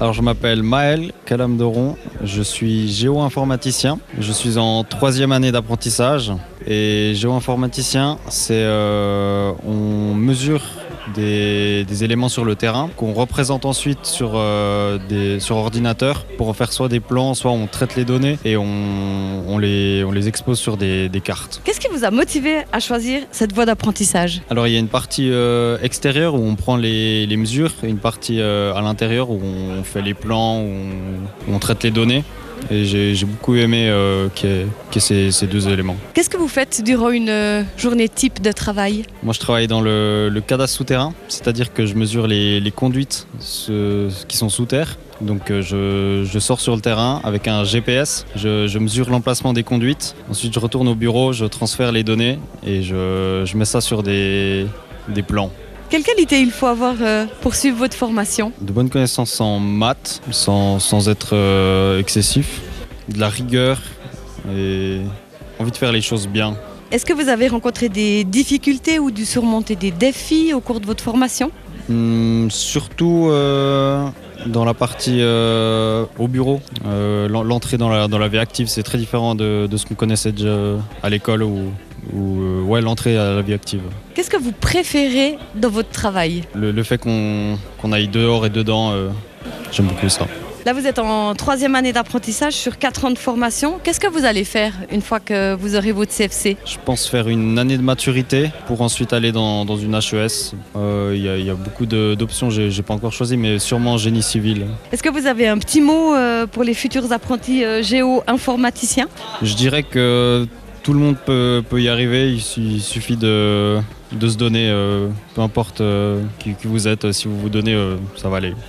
Alors je m'appelle Maël Calamderon, je suis géo-informaticien, je suis en 3e année d'apprentissage et géo-informaticien on mesure des éléments sur le terrain qu'on représente ensuite sur ordinateur pour en faire soit des plans, soit on traite les données et on les expose sur des cartes. Qu'est-ce qui vous a motivé à choisir cette voie d'apprentissage? Alors il y a une partie extérieure où on prend les mesures et une partie à l'intérieur où on fait les plans, où on traite les données. Et j'ai beaucoup aimé qu'il y ait ces deux éléments. Qu'est-ce que vous faites durant une journée type de travail? Moi je travaille dans le cadastre souterrain, c'est-à-dire que je mesure les conduites qui sont sous terre. Donc je sors sur le terrain avec un GPS, je mesure l'emplacement des conduites. Ensuite je retourne au bureau, je transfère les données et je mets ça sur des plans. Quelle qualité il faut avoir pour suivre votre formation? De bonnes connaissances en maths, sans être excessif, de la rigueur et envie de faire les choses bien. Est-ce que vous avez rencontré des difficultés ou dû surmonter des défis au cours de votre formation? Surtout dans la partie au bureau. L'entrée dans la vie active, c'est très différent de ce qu'on connaissait déjà à l'école ou l'entrée à la vie active. Qu'est-ce que vous préférez dans votre travail? Le fait qu'on aille dehors et dedans, j'aime beaucoup ça. Là, vous êtes en 3e année d'apprentissage sur 4 ans de formation. Qu'est-ce que vous allez faire une fois que vous aurez votre CFC? Je pense faire une année de maturité pour ensuite aller dans une HES. Il y a beaucoup d'options, j'ai pas encore choisi, mais sûrement génie civil. Est-ce que vous avez un petit mot pour les futurs apprentis géo-informaticiens? Je dirais que tout le monde peut y arriver, il suffit de se donner, peu importe qui vous êtes, si vous vous donnez, ça va aller.